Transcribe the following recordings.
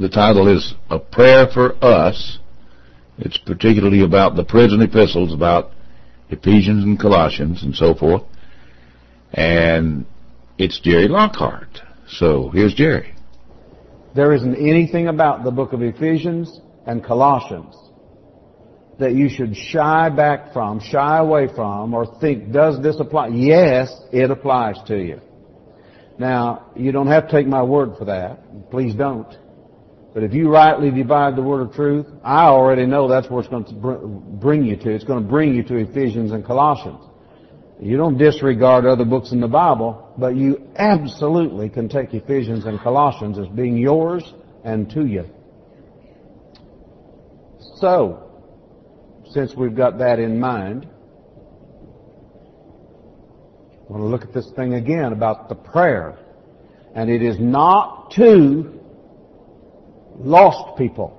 The title is A Prayer for Us. It's particularly about the prison epistles, about Ephesians and Colossians and so forth. And it's Jerry Lockhart. So here's Jerry. There isn't anything about the book of Ephesians and Colossians that you should shy away from, or think, does this apply? Yes, it applies to you. Now, you don't have to take my word for that. Please don't. But if you rightly divide the word of truth, I already know that's where it's going to bring you to. It's going to bring you to Ephesians and Colossians. You don't disregard other books in the Bible, but you absolutely can take Ephesians and Colossians as being yours and to you. So, since we've got that in mind, I want to look at this thing again about the prayer. And it is not to lost people.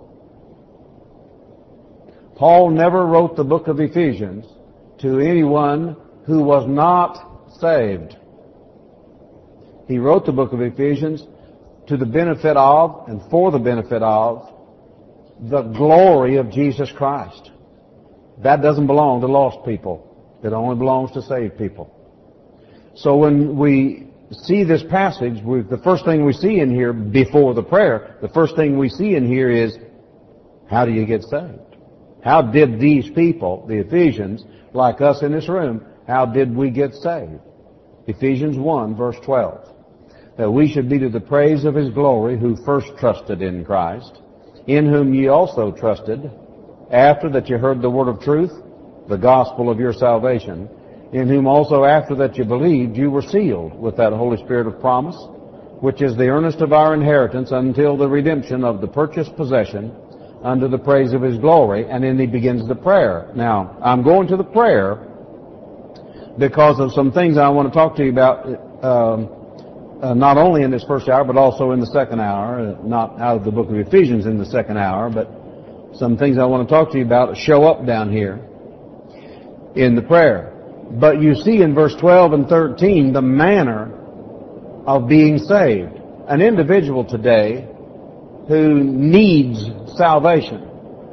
Paul never wrote the book of Ephesians to anyone who was not saved. He wrote the book of Ephesians to the benefit of and for the benefit of the glory of Jesus Christ. That doesn't belong to lost people. It only belongs to saved people. So when we see this passage, the first thing we see in here before the prayer, the first thing we see in here is, how do you get saved? How did these people, the Ephesians, like us in this room, how did we get saved? Ephesians 1, verse 12. That we should be to the praise of His glory, who first trusted in Christ, in whom ye also trusted, after that you heard the word of truth, the gospel of your salvation, in whom also after that you believed, you were sealed with that Holy Spirit of promise, which is the earnest of our inheritance until the redemption of the purchased possession, unto the praise of His glory. And then he begins the prayer. Now, I'm going to the prayer because of some things I want to talk to you about, not only in this first hour, but also in the second hour. Not out of the book of Ephesians in the second hour, but some things I want to talk to you about show up down here in the prayer. But you see in verse 12 and 13 the manner of being saved. An individual today who needs salvation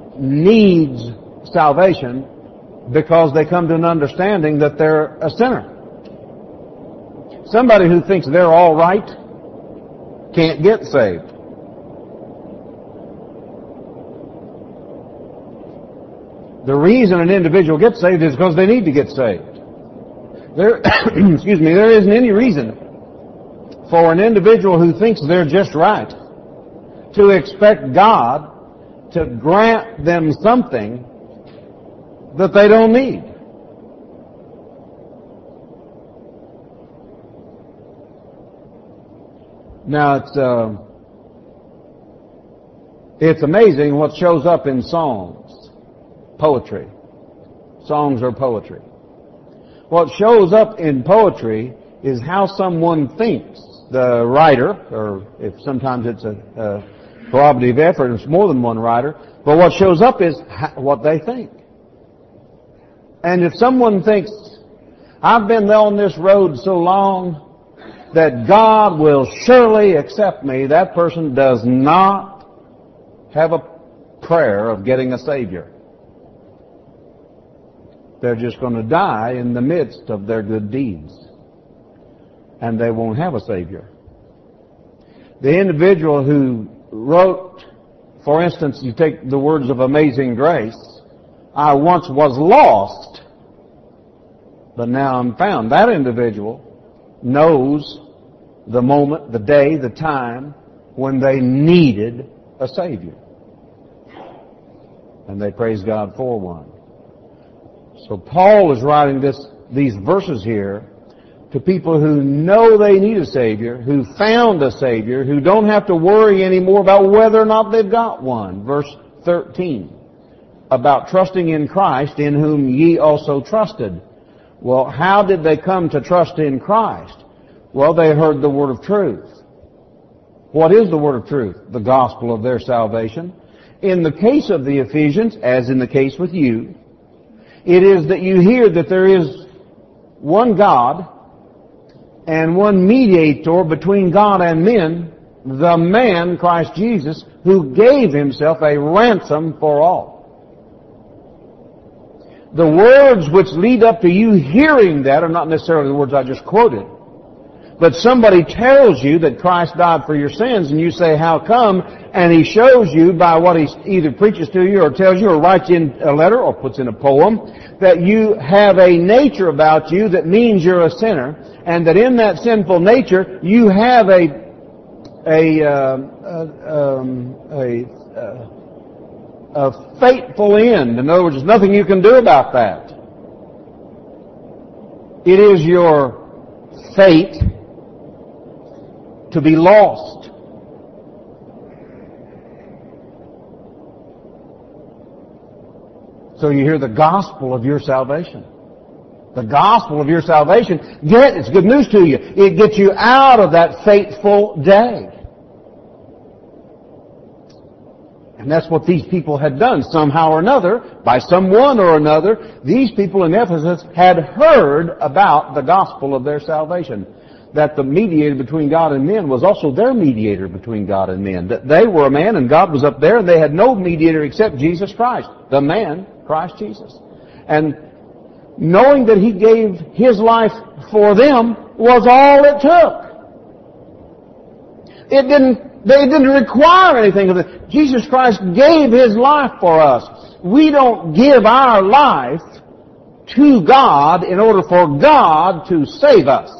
because they come to an understanding that they're a sinner. Somebody who thinks they're all right can't get saved. The reason an individual gets saved is because they need to get saved. There isn't any reason for an individual who thinks they're just right to expect God to grant them something that they don't need. Now, it's amazing what shows up in songs, poetry. Songs are poetry. What shows up in poetry is how someone thinks. The writer, or if sometimes it's a cooperative effort, it's more than one writer, but what shows up is what they think. And if someone thinks, I've been on this road so long that God will surely accept me, that person does not have a prayer of getting a Savior. They're just going to die in the midst of their good deeds. And they won't have a Savior. The individual who wrote, for instance, you take the words of Amazing Grace, I once was lost, but now I'm found. That individual knows the moment, the day, the time when they needed a Savior. And they praise God for one. So Paul is writing these verses here to people who know they need a Savior, who found a Savior, who don't have to worry anymore about whether or not they've got one. Verse 13, about trusting in Christ, in whom ye also trusted. Well, how did they come to trust in Christ? Well, they heard the word of truth. What is the word of truth? The gospel of their salvation. In the case of the Ephesians, as in the case with you, it is that you hear that there is one God and one mediator between God and men, the man, Christ Jesus, who gave Himself a ransom for all. The words which lead up to you hearing that are not necessarily the words I just quoted. But somebody tells you that Christ died for your sins, and you say, how come? And he shows you by what he either preaches to you or tells you or writes in a letter or puts in a poem that you have a nature about you that means you're a sinner, and that in that sinful nature you have a fateful end. In other words, there's nothing you can do about that. It is your fate to be lost. So you hear the gospel of your salvation. The gospel of your salvation, it's good news to you. It gets you out of that fateful day. And that's what these people had done somehow or another, by someone or another. These people in Ephesus had heard about the gospel of their salvation. That the mediator between God and men was also their mediator between God and men. That they were a man and God was up there, and they had no mediator except Jesus Christ, the man, Christ Jesus. And knowing that He gave His life for them was all it took. They didn't require anything of it. Jesus Christ gave His life for us. We don't give our life to God in order for God to save us.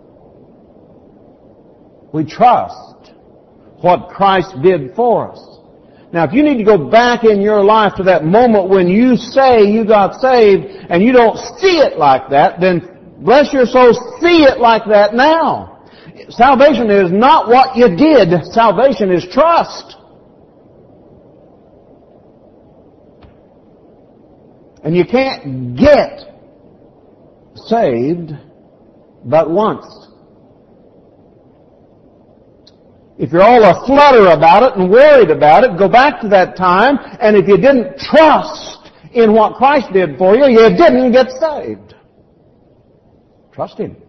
We trust what Christ did for us. Now, if you need to go back in your life to that moment when you say you got saved and you don't see it like that, then bless your soul, see it like that now. Salvation is not what you did. Salvation is trust. And you can't get saved but once. If you're all aflutter about it and worried about it, go back to that time, and if you didn't trust in what Christ did for you, you didn't get saved. Trust Him.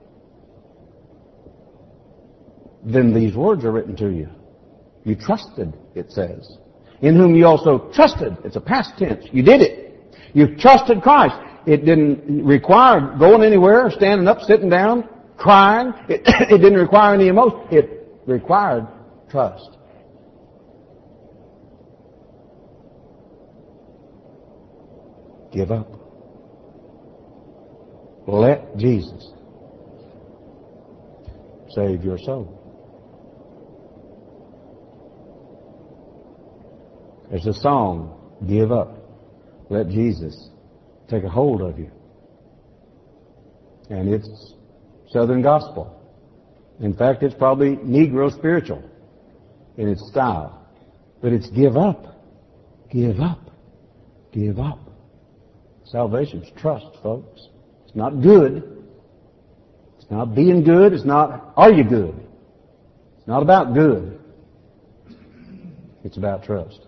Then these words are written to you. You trusted, it says. In whom you also trusted. It's a past tense. You did it. You trusted Christ. It didn't require going anywhere, standing up, sitting down, crying. It didn't require any emotion. It required trust. Give up. Let Jesus save your soul. There's a song, give up. Let Jesus take a hold of you. And it's Southern gospel. In fact, it's probably Negro spiritual in its style. But it's give up. Give up. Give up. Salvation's trust, folks. It's not good. It's not being good. It's not, are you good? It's not about good. It's about trust.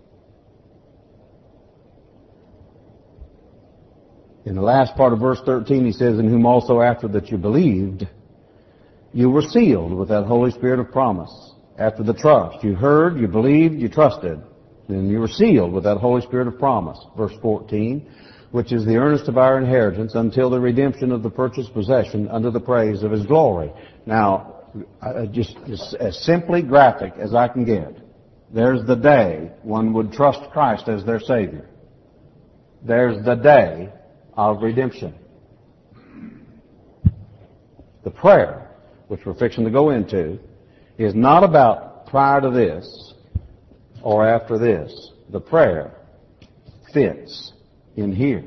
In the last part of verse 13, he says, in whom also after that you believed, you were sealed with that Holy Spirit of promise. After the trust, you heard, you believed, you trusted. Then you were sealed with that Holy Spirit of promise. Verse 14, which is the earnest of our inheritance until the redemption of the purchased possession unto the praise of His glory. Now, just as simply graphic as I can get. There's the day one would trust Christ as their Savior. There's the day of redemption. The prayer, which we're fixing to go into, is not about prior to this or after this. The prayer fits in here.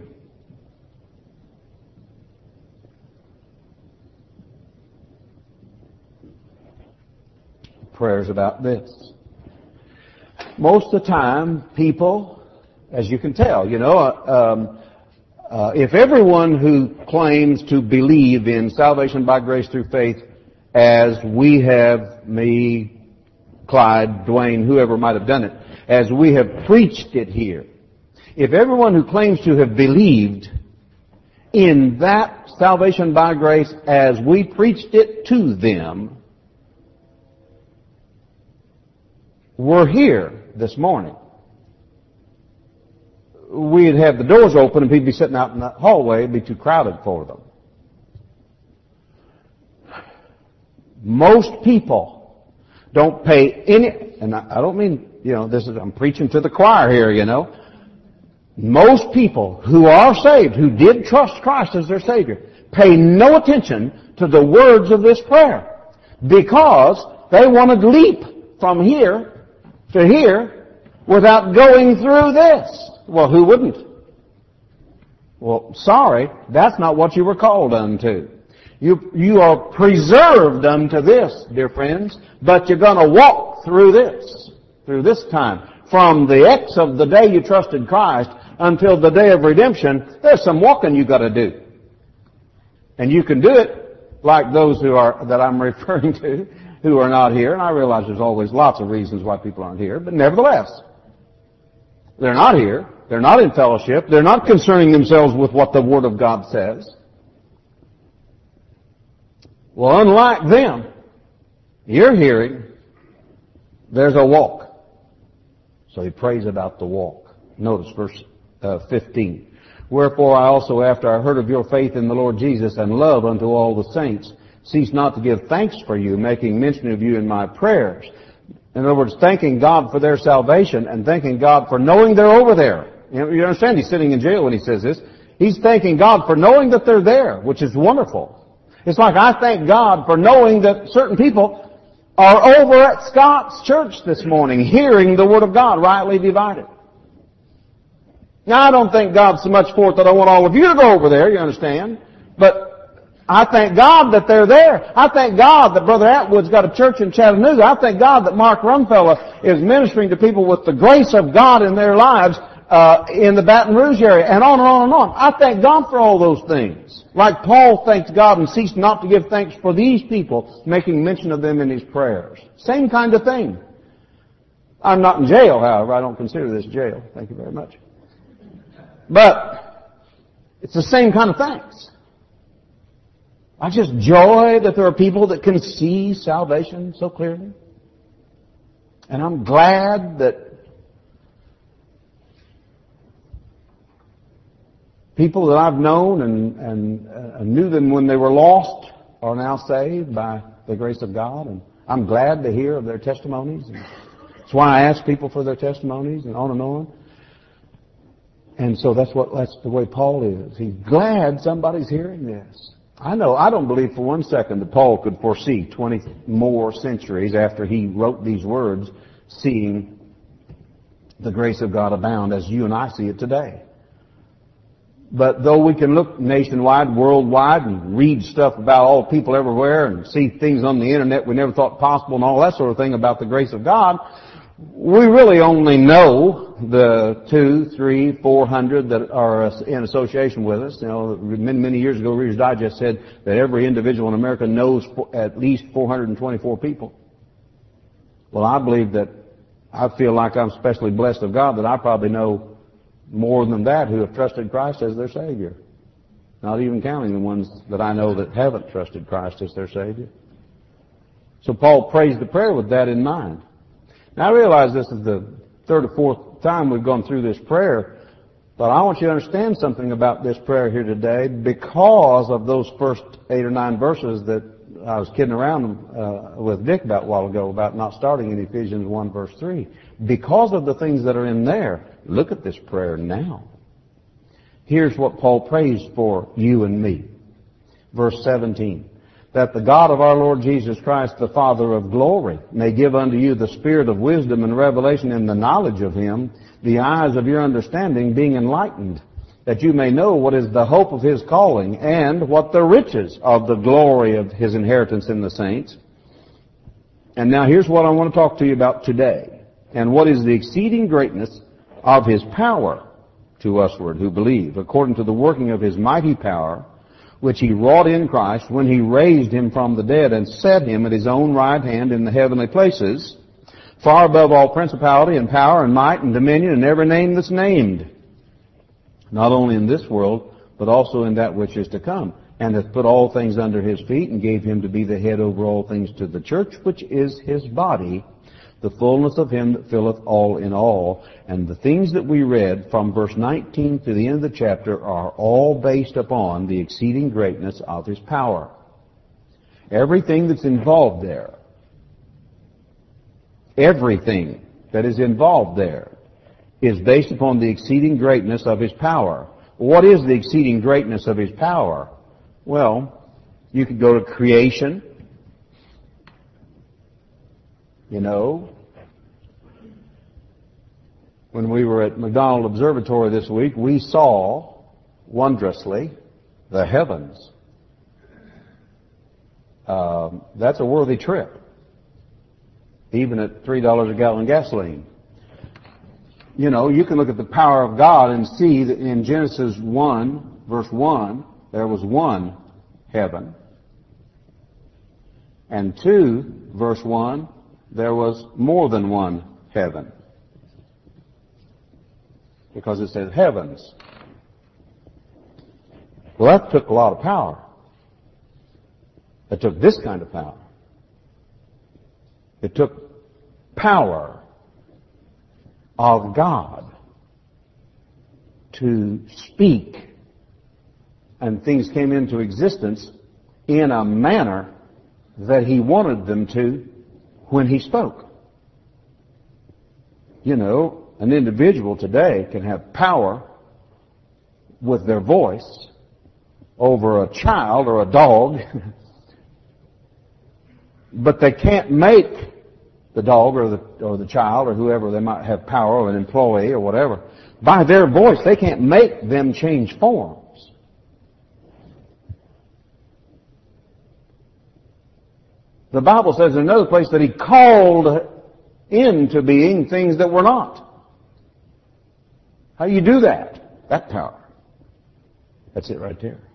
The prayer is about this. Most of the time, people, as you can tell, if everyone who claims to believe in salvation by grace through faith, as we have, me, Clyde, Dwayne, whoever might have done it, as we have preached it here, if everyone who claims to have believed in that salvation by grace as we preached it to them, were here this morning, we'd have the doors open and people be sitting out in the hallway. It'd be too crowded for them. Most people don't pay any, and I don't mean, I'm preaching to the choir here, Most people who are saved, who did trust Christ as their Savior, pay no attention to the words of this prayer because they want to leap from here to here without going through this. Well, who wouldn't? Well, sorry, that's not what you were called unto. You are preserved unto this, dear friends, but you're going to walk through this time. From the X of the day you trusted Christ until the day of redemption, there's some walking you got to do. And you can do it like those that I'm referring to who are not here. And I realize there's always lots of reasons why people aren't here, but nevertheless, they're not here. They're not in fellowship. They're not concerning themselves with what the Word of God says. Well, unlike them, you're hearing there's a walk. So he prays about the walk. Notice verse 15. Wherefore I also, after I heard of your faith in the Lord Jesus and love unto all the saints, cease not to give thanks for you, making mention of you in my prayers. In other words, thanking God for their salvation and thanking God for knowing they're over there. You understand, he's sitting in jail when he says this. He's thanking God for knowing that they're there, which is wonderful. It's like I thank God for knowing that certain people are over at Scott's church this morning, hearing the Word of God rightly divided. Now, I don't thank God so much for it that I want all of you to go over there, you understand? But I thank God that they're there. I thank God that Brother Atwood's got a church in Chattanooga. I thank God that Mark Runfellow is ministering to people with the grace of God in their lives in the Baton Rouge area, and on and on and on. I thank God for all those things. Like Paul thanked God and ceased not to give thanks for these people, making mention of them in his prayers. Same kind of thing. I'm not in jail, however. I don't consider this jail. Thank you very much. But it's the same kind of thanks. I just joy that there are people that can see salvation so clearly. And I'm glad that people that I've known and knew them when they were lost are now saved by the grace of God. And I'm glad to hear of their testimonies. And that's why I ask people for their testimonies and on and on. And so that's the way Paul is. He's glad somebody's hearing this. I don't believe for one second that Paul could foresee 20 more centuries after he wrote these words, seeing the grace of God abound as you and I see it today. But though we can look nationwide, worldwide, and read stuff about all people everywhere and see things on the internet we never thought possible and all that sort of thing about the grace of God, we really only know the 200, 300, 400 that are in association with us. Many years ago, Reader's Digest said that every individual in America knows at least 424 people. Well, I believe that I feel like I'm specially blessed of God that I probably know more than that who have trusted Christ as their Savior. Not even counting the ones that I know that haven't trusted Christ as their Savior. So Paul prays the prayer with that in mind. Now, I realize this is the third or fourth time we've gone through this prayer, but I want you to understand something about this prayer here today because of those first 8 or 9 verses that I was kidding around with Dick about a while ago about not starting in Ephesians 1 verse 3. Because of the things that are in there, look at this prayer now. Here's what Paul prays for you and me. Verse 17. That the God of our Lord Jesus Christ, the Father of glory, may give unto you the spirit of wisdom and revelation in the knowledge of Him, the eyes of your understanding being enlightened, that you may know what is the hope of His calling, and what the riches of the glory of His inheritance in the saints. And now here's what I want to talk to you about today. And what is the exceeding greatness of His power to usward who believe, according to the working of His mighty power, which He wrought in Christ when He raised Him from the dead and set Him at His own right hand in the heavenly places, far above all principality and power and might and dominion and every name that's named, not only in this world, but also in that which is to come, and hath put all things under His feet and gave Him to be the head over all things to the church, which is His body, the fullness of Him that filleth all in all. And the things that we read from verse 19 to the end of the chapter are all based upon the exceeding greatness of His power. Everything that's involved there, everything that is involved there is based upon the exceeding greatness of His power. What is the exceeding greatness of His power? Well, you could go to creation. You know, when we were at McDonald Observatory this week, we saw, wondrously, the heavens. That's a worthy trip, even at $3 a gallon gasoline. You know, you can look at the power of God and see that in Genesis 1, verse 1, there was one heaven. And 2, verse 1, there was more than one heaven. Because it says heavens. Well, that took a lot of power. It took this kind of power. It took power of God to speak, and things came into existence in a manner that He wanted them to when He spoke. You know, an individual today can have power with their voice over a child or a dog, but they can't make the dog or the child or whoever they might have power, or an employee or whatever. By their voice, they can't make them change forms. The Bible says in another place that He called into being things that were not. How do you do that? That power. That's it right there.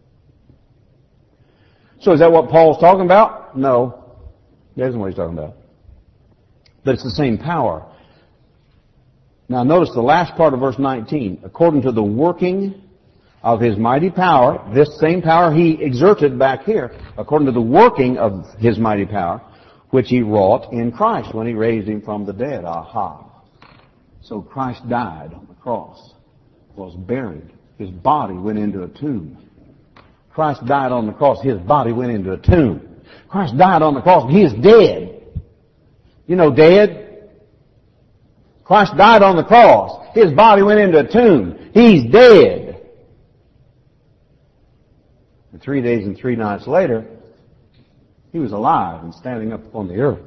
So is that what Paul's talking about? No. That isn't what he's talking about. But it's the same power. Now notice the last part of verse 19. According to the working of His mighty power, this same power He exerted back here, according to the working of His mighty power, which He wrought in Christ when He raised Him from the dead. Aha. So Christ died on the cross, was buried. His body went into a tomb. Christ died on the cross. His body went into a tomb. Christ died on the cross. He is dead. You know, dead. Christ died on the cross. His body went into a tomb. He's dead. And 3 days and 3 nights later, He was alive and standing up on the earth.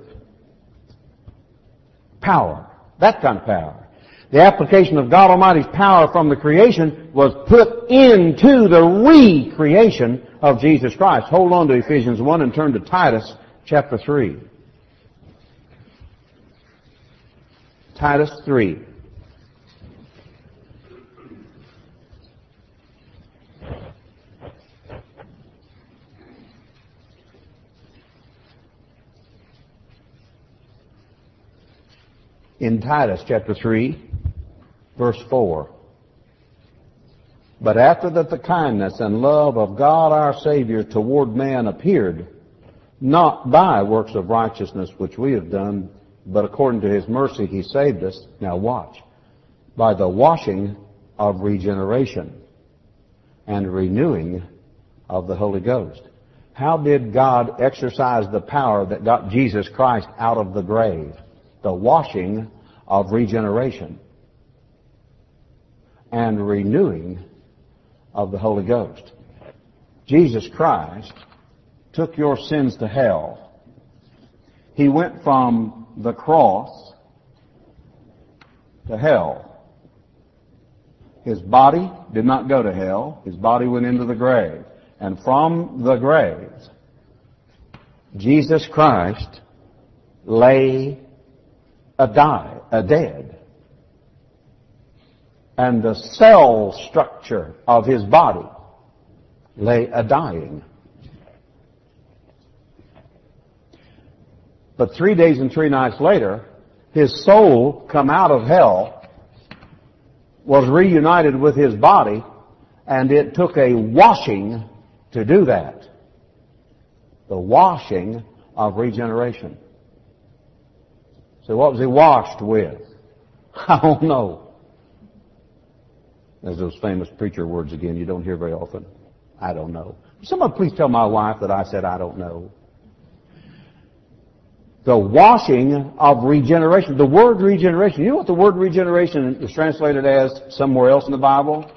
Power. That kind of power. The application of God Almighty's power from the creation was put into the recreation of Jesus Christ. Hold on to Ephesians 1 and turn to Titus chapter 3. Titus 3. In Titus chapter 3, verse 4. But after that the kindness and love of God our Savior toward man appeared, not by works of righteousness which we have done, but according to His mercy He saved us. Now watch. By the washing of regeneration and renewing of the Holy Ghost. How did God exercise the power that got Jesus Christ out of the grave? The washing of regeneration and renewing of the Holy Ghost. Jesus Christ took your sins to hell. He went from the cross to hell. His body did not go to hell. His body went into the grave. And from the grave, Jesus Christ lay dead. And the cell structure of His body lay a-dying. But 3 days and 3 nights later, His soul come out of hell, was reunited with His body, and it took a washing to do that. The washing of regeneration. So what was he washed with? I don't know. There's those famous preacher words again you don't hear very often. I don't know. Somebody please tell my wife that I said I don't know. The washing of regeneration. The word regeneration. You know what the word regeneration is translated as somewhere else in the Bible?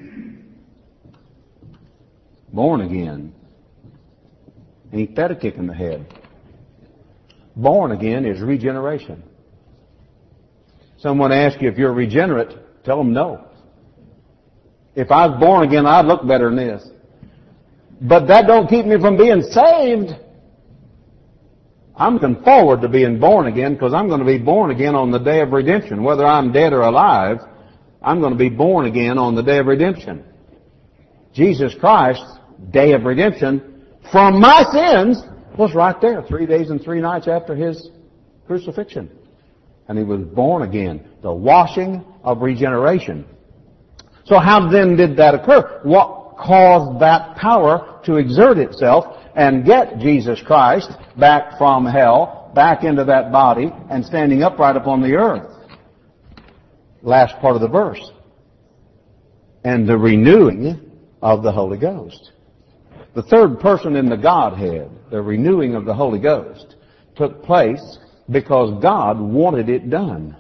Born again. Ain't that a kick in the head? Born again is regeneration. Someone asks you if you're regenerate, tell them no. If I was born again, I'd look better than this. But that don't keep me from being saved. I'm looking forward to being born again because I'm going to be born again on the day of redemption. Whether I'm dead or alive, I'm going to be born again on the day of redemption. Jesus Christ's day of redemption from my sins was right there 3 days and 3 nights after His crucifixion. And He was born again. The washing of regeneration. So how then did that occur? What caused that power to exert itself and get Jesus Christ back from hell, back into that body, and standing upright upon the earth? Last part of the verse. And the renewing of the Holy Ghost. The third person in the Godhead, the renewing of the Holy Ghost, took place because God wanted it done.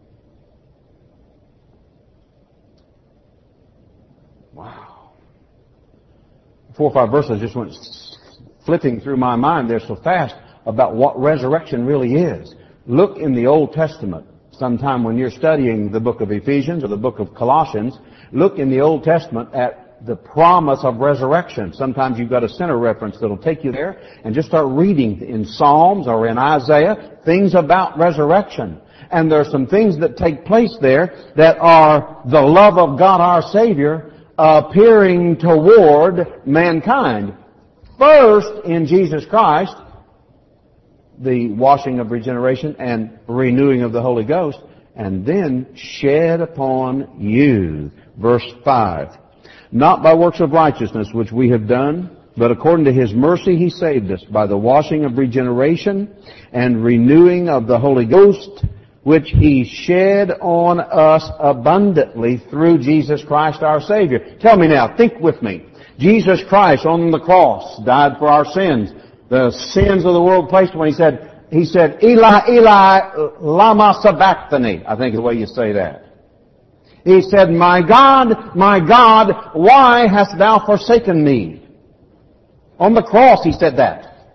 Wow. 4 or 5 verses just went flitting through my mind there so fast about what resurrection really is. Look in the Old Testament. Sometime when you're studying the book of Ephesians or the book of Colossians, look in the Old Testament at the promise of resurrection. Sometimes you've got a center reference that'll take you there, and just start reading in Psalms or in Isaiah things about resurrection. And there are some things that take place there that are the love of God our Savior appearing toward mankind. First, in Jesus Christ, the washing of regeneration and renewing of the Holy Ghost, and then shed upon you. Verse 5. Not by works of righteousness which we have done, but according to His mercy He saved us by the washing of regeneration and renewing of the Holy Ghost, which He shed on us abundantly through Jesus Christ our Savior. Tell me now, think with me. Jesus Christ on the cross died for our sins. The sins of the world placed when He said, Eli, Eli, lama sabachthani. I think is the way you say that. He said, my God, why hast thou forsaken me? On the cross He said that.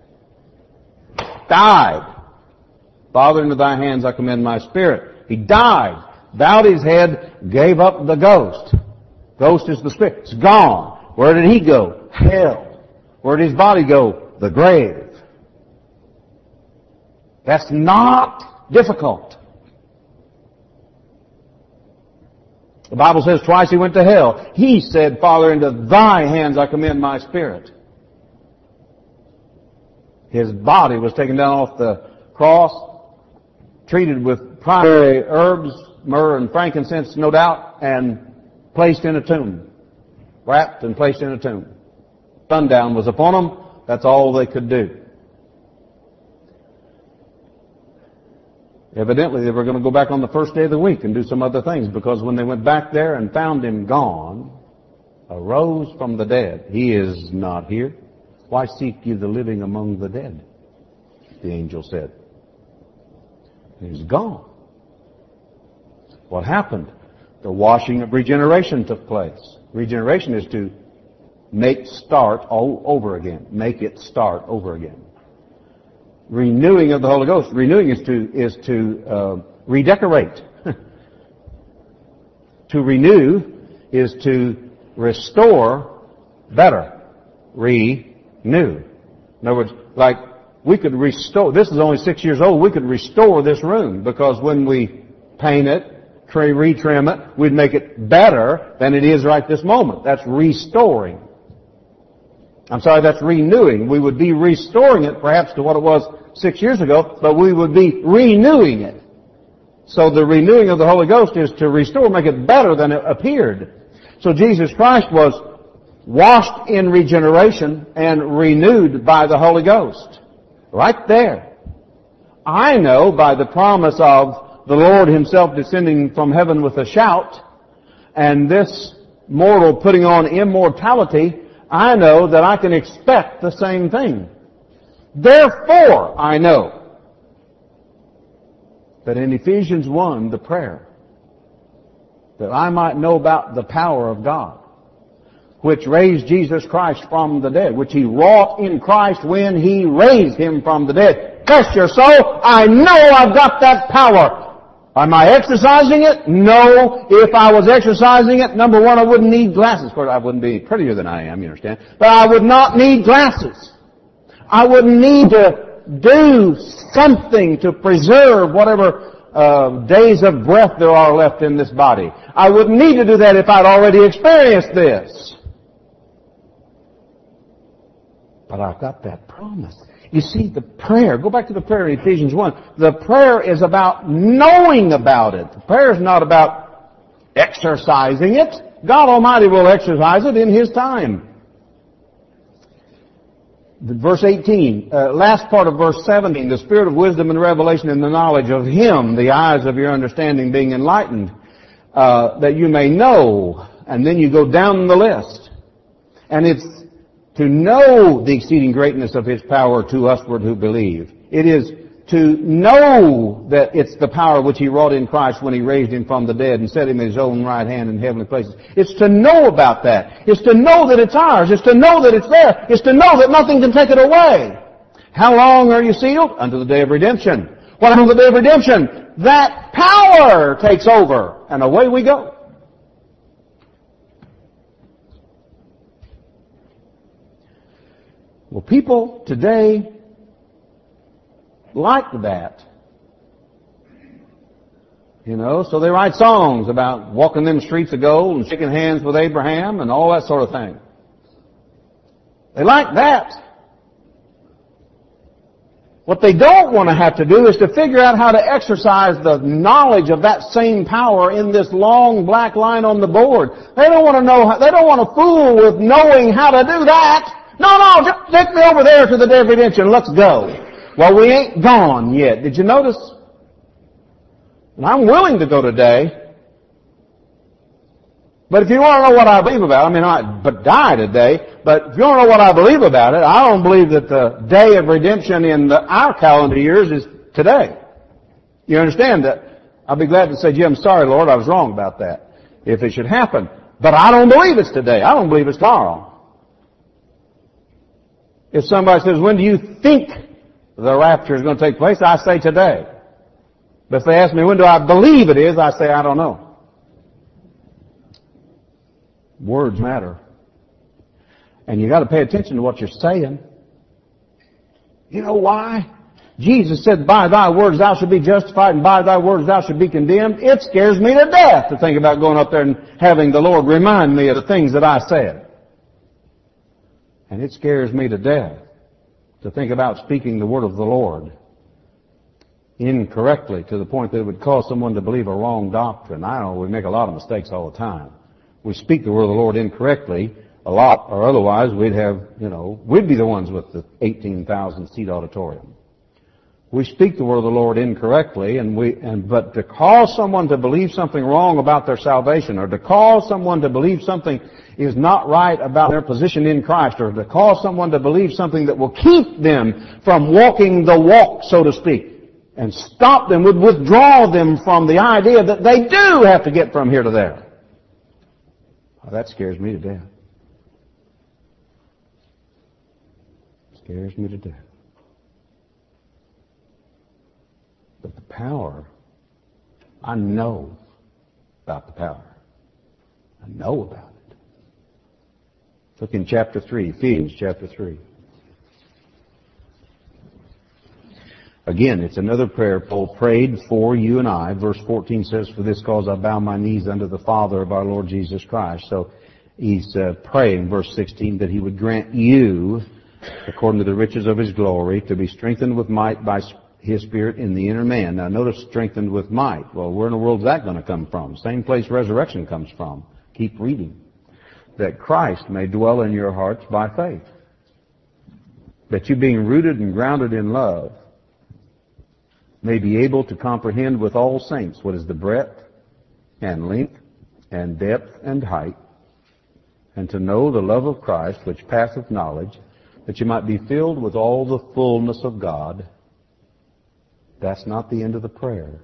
Died. Father, into thy hands I commend my spirit. He died, bowed His head, gave up the ghost. Ghost is the spirit. It's gone. Where did He go? Hell. Where did His body go? The grave. That's not difficult. The Bible says twice He went to hell. He said, Father, into thy hands I commend my spirit. His body was taken down off the cross, treated with primary herbs, myrrh and frankincense, no doubt, and placed in a tomb. Wrapped and placed in a tomb. Sundown was upon them. That's all they could do. Evidently, they were going to go back on the first day of the week and do some other things, because when they went back there and found Him gone, arose from the dead. He is not here. Why seek ye the living among the dead? The angel said. He's gone. What happened? The washing of regeneration took place. Regeneration is to make start all over again. Make it start over again. Renewing of the Holy Ghost. Renewing is to redecorate. To renew is to restore better. Renew. In other words, like we could restore, this is only 6 years old, we could restore this room, because when we paint it, retrim it, we'd make it better than it is right this moment. That's restoring. That's renewing. We would be restoring it perhaps to what it was 6 years ago, but we would be renewing it. So the renewing of the Holy Ghost is to restore, make it better than it appeared. So Jesus Christ was washed in regeneration and renewed by the Holy Ghost. Right there. I know by the promise of the Lord Himself descending from heaven with a shout, and this mortal putting on immortality, I know that I can expect the same thing. Therefore, I know that in Ephesians 1, the prayer, that I might know about the power of God, which raised Jesus Christ from the dead, which He wrought in Christ when He raised Him from the dead. Bless your soul, I know I've got that power. Am I exercising it? No. If I was exercising it, number one, I wouldn't need glasses. Of course, I wouldn't be prettier than I am, you understand? But I would not need glasses. I wouldn't need to do something to preserve whatever days of breath there are left in this body. I wouldn't need to do that if I'd already experienced this. But I've got that promise. You see, the prayer, go back to the prayer in Ephesians 1. The prayer is about knowing about it. The prayer is not about exercising it. God Almighty will exercise it in His time. Verse 18, last part of verse 17, the spirit of wisdom and revelation and the knowledge of Him, the eyes of your understanding being enlightened, that you may know. And then you go down the list. And it's to know the exceeding greatness of His power to usward who believe. It is to know that it's the power which He wrought in Christ when He raised Him from the dead and set Him at His own right hand in heavenly places. It's to know about that. It's to know that it's ours. It's to know that it's there. It's to know that nothing can take it away. How long are you sealed? Until the day of redemption. What until the day of redemption? That power takes over, and away we go. Well, people today like that. You know, so they write songs about walking them streets of gold and shaking hands with Abraham and all that sort of thing. They like that. What they don't want to have to do is to figure out how to exercise the knowledge of that same power in this long black line on the board. They don't want to know, they don't want to fool with knowing how to do that. No, just take me over there to the day of redemption. Let's go. Well, we ain't gone yet. Did you notice? And I'm willing to go today. But if you want to know what I believe about it, I might die today, but if you want to know what I believe about it, I don't believe that the day of redemption in our calendar years is today. You understand that? I'll be glad to say, gee, I'm sorry, Lord, I was wrong about that, if it should happen. But I don't believe it's today. I don't believe it's tomorrow. If somebody says, when do you think the rapture is going to take place? I say today. But if they ask me, when do I believe it is? I say, I don't know. Words matter. And you got to pay attention to what you're saying. You know why? Jesus said, by thy words thou shalt be justified, and by thy words thou shalt be condemned. It scares me to death to think about going up there and having the Lord remind me of the things that I said. And it scares me to death to think about speaking the word of the Lord incorrectly to the point that it would cause someone to believe a wrong doctrine. I know we make a lot of mistakes all the time. We speak the word of the Lord incorrectly a lot, or otherwise we'd be the ones with the 18,000 seat auditorium. We speak the word of the Lord incorrectly, but to cause someone to believe something wrong about their salvation, or to cause someone to believe something is not right about their position in Christ, or to cause someone to believe something that will keep them from walking the walk, so to speak, and stop them, would withdraw them from the idea that they do have to get from here to there. Oh, that scares me to death. Scares me to death. But the power, I know about the power. I know about it. Look in chapter 3, Ephesians chapter 3. Again, it's another prayer Paul prayed for you and I. Verse 14 says, for this cause I bow my knees unto the Father of our Lord Jesus Christ. So he's praying, verse 16, that he would grant you, according to the riches of his glory, to be strengthened with might by his Spirit in the inner man. Now notice strengthened with might. Well, where in the world is that going to come from? Same place resurrection comes from. Keep reading. That Christ may dwell in your hearts by faith. That you being rooted and grounded in love, may be able to comprehend with all saints what is the breadth and length and depth and height, and to know the love of Christ which passeth knowledge, that you might be filled with all the fullness of God. That's not the end of the prayer.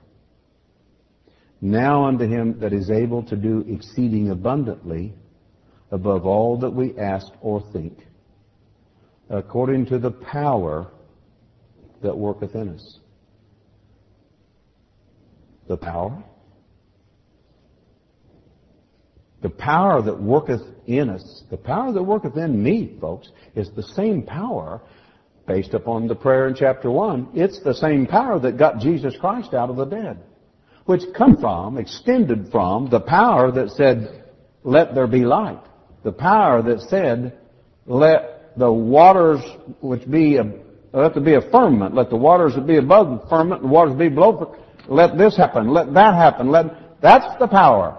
Now unto him that is able to do exceeding abundantly above all that we ask or think, according to the power that worketh in us. The power? The power that worketh in us, the power that worketh in me, folks, is the same power based upon the prayer in chapter 1. It's the same power that got Jesus Christ out of the dead, which come from, extended from, the power that said, let there be light. The power that said, let the waters which be, let there be a firmament, let the waters that be above the firmament and the waters be below, let this happen, let that happen, that's the power.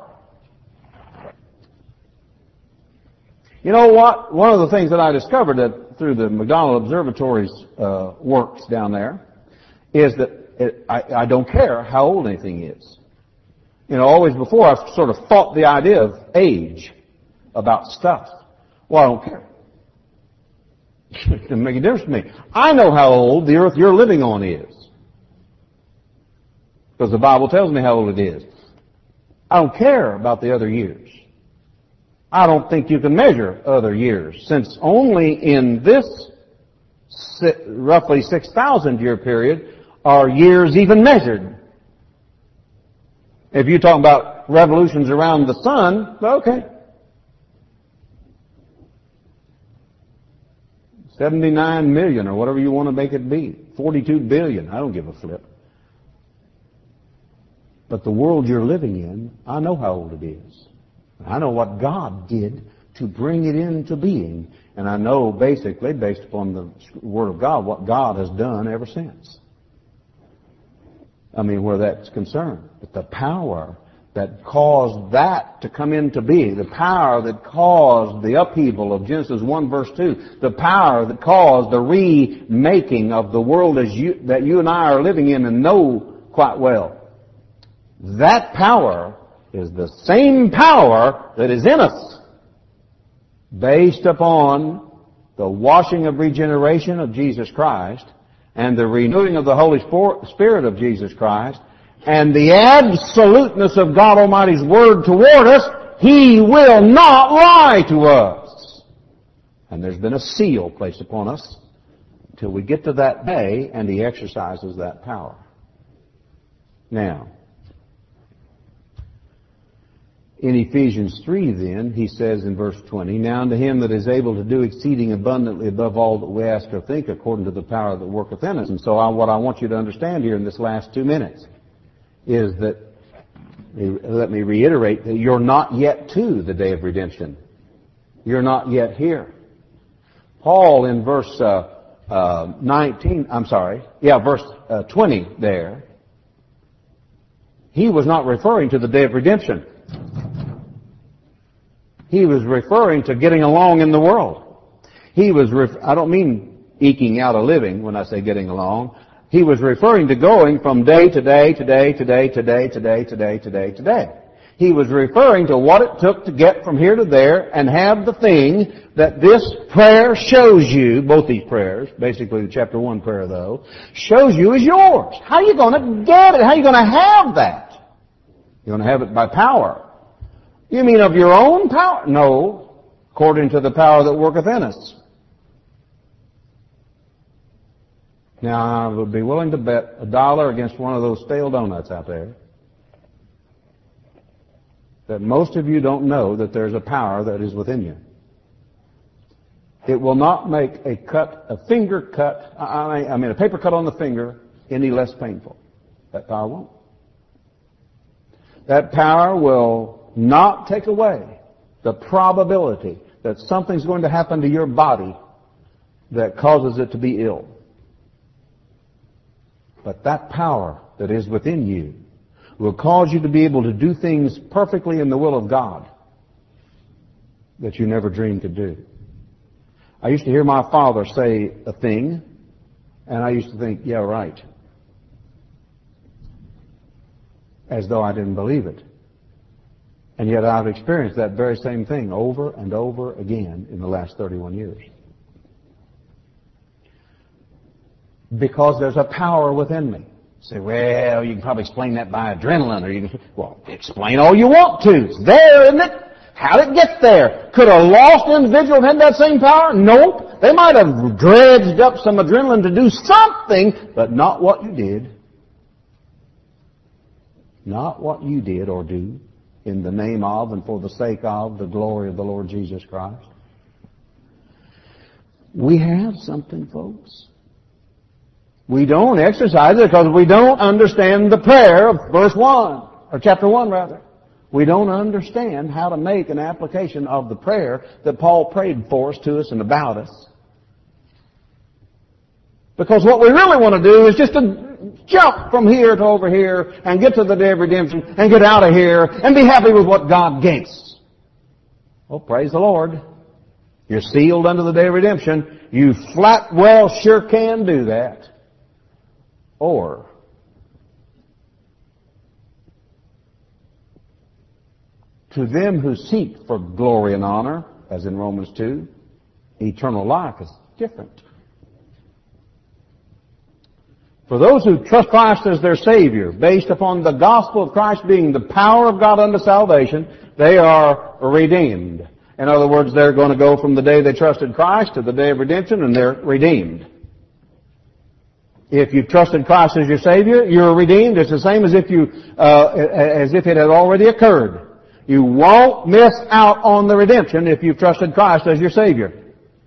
You know what? One of the things that I discovered that through the McDonald Observatory's works down there is that I don't care how old anything is. You know, always before I've sort of fought the idea of age about stuff. Well, I don't care. It doesn't make a difference to me. I know how old the earth you're living on is, because the Bible tells me how old it is. I don't care about the other years. I don't think you can measure other years, since only in this roughly 6,000 year period are years even measured. If you're talking about revolutions around the sun, okay. 79 million or whatever you want to make it be. 42 billion. I don't give a flip. But the world you're living in, I know how old it is. I know what God did to bring it into being. And I know basically, based upon the Word of God, what God has done ever since. I mean, where that's concerned. But the power that caused that to come into being, the power that caused the upheaval of Genesis 1 verse 2, the power that caused the remaking of the world that you and I are living in and know quite well, that power is the same power that is in us, based upon the washing of regeneration of Jesus Christ and the renewing of the Holy Spirit of Jesus Christ and the absoluteness of God Almighty's Word toward us. He will not lie to us. And there's been a seal placed upon us till we get to that day and He exercises that power. Now, in Ephesians 3 then, he says in verse 20, now unto him that is able to do exceeding abundantly above all that we ask or think according to the power that worketh in us. And so what I want you to understand here in this last 2 minutes is that, let me reiterate, that you're not yet to the day of redemption. You're not yet here. Paul in verse 20 there, he was not referring to the day of redemption. He was referring to getting along in the world. I don't mean eking out a living when I say getting along. He was referring to going from day to day to day to day to day to day to day to day to day. He was referring to what it took to get from here to there and have the thing that this prayer shows you, both these prayers, basically the chapter 1 prayer though, shows you is yours. How are you going to get it? How are you going to have that? You're going to have it by power. You mean of your own power? No, according to the power that worketh in us. Now, I would be willing to bet $1 against one of those stale donuts out there that most of you don't know that there's a power that is within you. It will not make a paper cut on the finger any less painful. That power won't. That power will not take away the probability that something's going to happen to your body that causes it to be ill. But that power that is within you will cause you to be able to do things perfectly in the will of God that you never dreamed to do. I used to hear my father say a thing, and I used to think, yeah, right. as though I didn't believe it. And yet I've experienced that very same thing over and over again in the last 31 years. Because there's a power within me. Say, well, you can probably explain that by adrenaline, or you can, well, explain all you want to. It's there, isn't it? How did it get there? Could a lost individual have had that same power? Nope. They might have dredged up some adrenaline to do something, but not what you did. Not what you did or do in the name of and for the sake of the glory of the Lord Jesus Christ. We have something, folks. We don't exercise it because we don't understand the prayer of verse 1, or chapter 1 rather. We don't understand how to make an application of the prayer that Paul prayed for us, to us, and about us. Because what we really want to do is just to jump from here to over here and get to the day of redemption and get out of here and be happy with what God gave us. Well, praise the Lord. You're sealed unto the day of redemption. You flat well sure can do that. Or to them who seek for glory and honor, as in Romans 2, eternal life is different. For those who trust Christ as their Savior, based upon the gospel of Christ being the power of God unto salvation, they are redeemed. In other words, they're going to go from the day they trusted Christ to the day of redemption, and they're redeemed. If you trusted Christ as your Savior, you're redeemed. It's the same as if it had already occurred. You won't miss out on the redemption if you've trusted Christ as your Savior.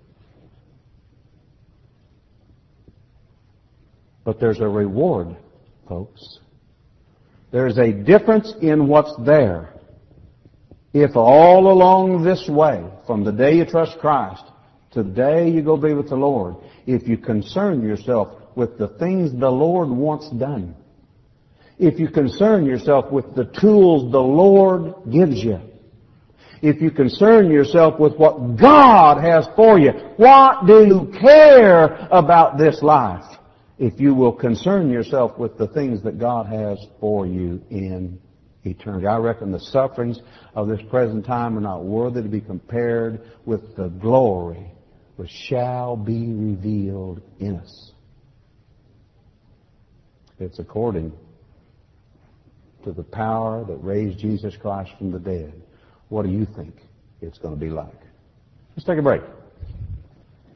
But there's a reward, folks. There's a difference in what's there. If all along this way, from the day you trust Christ to the day you go be with the Lord, if you concern yourself with the things the Lord wants done, if you concern yourself with the tools the Lord gives you, if you concern yourself with what God has for you, what do you care about this life? If you will concern yourself with the things that God has for you in eternity. I reckon the sufferings of this present time are not worthy to be compared with the glory which shall be revealed in us. It's according to the power that raised Jesus Christ from the dead. What do you think it's going to be like? Let's take a break.